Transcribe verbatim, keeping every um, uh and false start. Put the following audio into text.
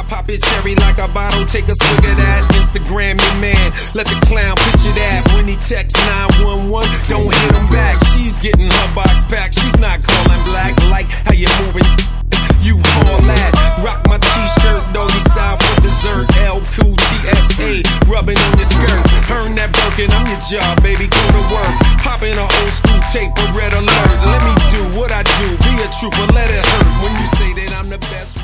Pop your cherry like a bottle, take a swig of that. Instagram your man, let the clown picture that. When he texts nine one one, don't hit him back. She's getting her box packed, she's not calling black. Like how you moving, you haul that. Rock my t-shirt, doggy style for dessert. L Q T S A, rubbing on your skirt. Earn that Birkin, I'm your job, baby, go to work. Popping an old school tape, a red alert. Let me do what I do, be a trooper, let it hurt. When you say that I'm the best